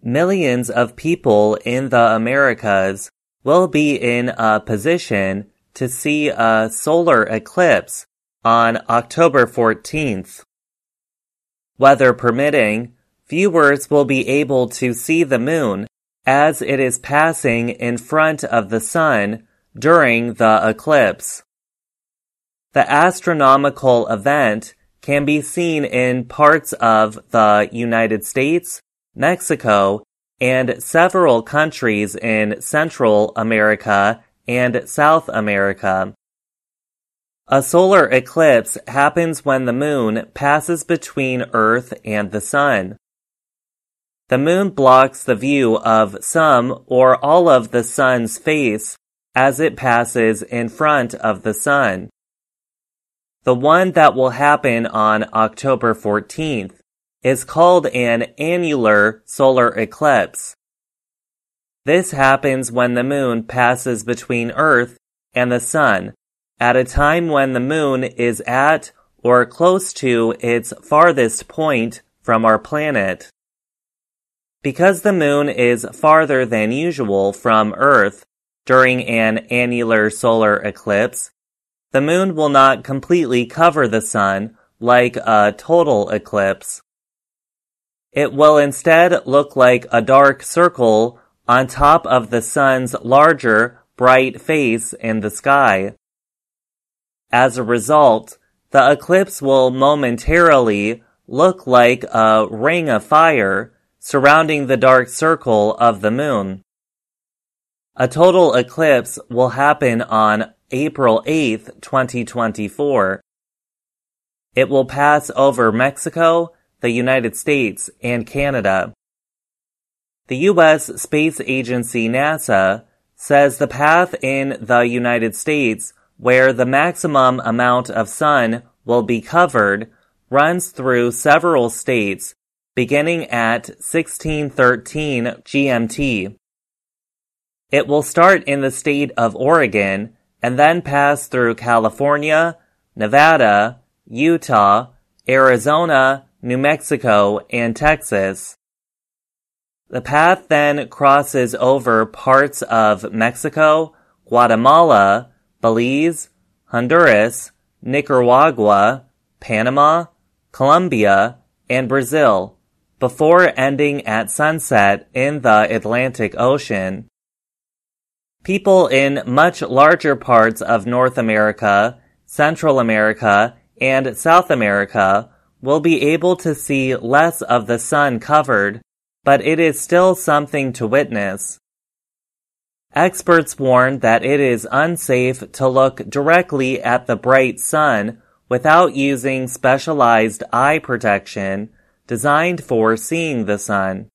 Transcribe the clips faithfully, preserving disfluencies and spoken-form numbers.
millions of people in the Americas will be in a position to see a solar eclipse on October fourteenth. Weather permitting, viewers will be able to see the moon as it is passing in front of the sun during the eclipse. The astronomical event can be seen in parts of the United States, Mexico, and several countries in Central America and South America. A solar eclipse happens when the moon passes between Earth and the sun. The moon blocks the view of some or all of the sun's face as it passes in front of the sun. The one that will happen on October fourteenth is called an annular solar eclipse. This happens when the moon passes between Earth and the sun at a time when the moon is at or close to its farthest point from our planet. Because the moon is farther than usual from Earth during an annular solar eclipse, the moon will not completely cover the sun like a total eclipse. It will instead look like a dark circle on top of the sun's larger, bright face in the sky. As a result, the eclipse will momentarily look like a ring of fire surrounding the dark circle of the moon. A total eclipse will happen on April eighth, twenty twenty-four. It will pass over Mexico, the United States, and Canada. The U S space agency NASA says the path in the United States where the maximum amount of sun will be covered runs through several states beginning at sixteen thirteen G M T. It will start in the state of Oregon and then pass through California, Nevada, Utah, Arizona, New Mexico, and Texas. The path then crosses over parts of Mexico, Guatemala, Belize, Honduras, Nicaragua, Panama, Colombia, and Brazil, before ending at sunset in the Atlantic Ocean. People in much larger parts of North America, Central America, and South America will be able to see less of the sun covered, but it is still something to witness. Experts warn that it is unsafe to look directly at the bright sun without using specialized eye protection designed for seeing the sun.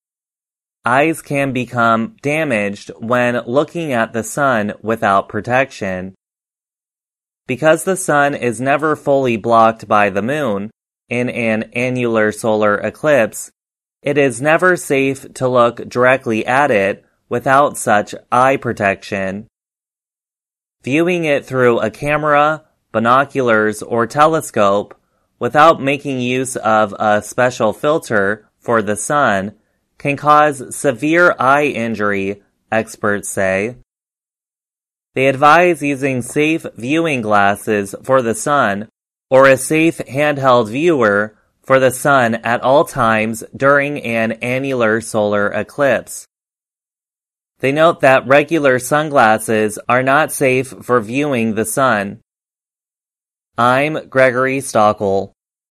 Eyes can become damaged when looking at the sun without protection. Because the sun is never fully blocked by the moon in an annular solar eclipse, it is never safe to look directly at it without such eye protection. Viewing it through a camera, binoculars, or telescope without making use of a special filter for the sun can cause severe eye injury, experts say. They advise using safe viewing glasses for the sun or a safe handheld viewer for the sun at all times during an annular solar eclipse. They note that regular sunglasses are not safe for viewing the sun. I'm Gregory Stockel.